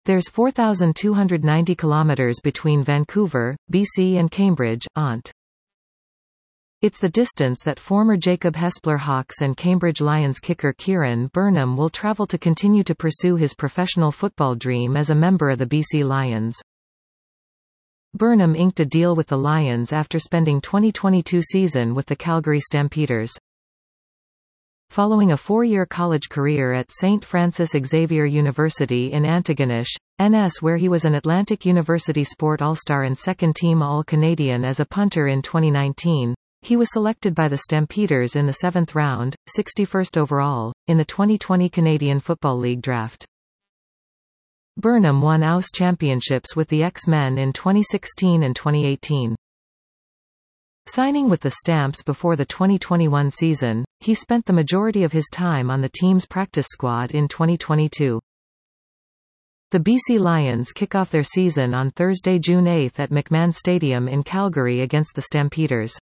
There's 4,290 kilometers between Vancouver, BC and Cambridge, Ont. It's the distance that former Jacob Hespler Hawks and Cambridge Lions kicker Kieran Burnham will travel to continue to pursue his professional football dream as a member of the BC Lions. Burnham inked a deal with the Lions after spending 2022 season with the Calgary Stampeders. Following a 4-year college career at St. Francis Xavier University in Antigonish, NS, where he was an Atlantic University Sport All-Star and second-team All-Canadian as a punter in 2019, he was selected by the Stampeders in the 7th round, 61st overall, in the 2020 Canadian Football League draft. Burnham won AUS championships with the X-Men in 2016 and 2018. Signing with the Stamps before the 2021 season, he spent the majority of his time on the team's practice squad in 2022. The BC Lions kick off their season on Thursday, June 8 at McMahon Stadium in Calgary against the Stampeders.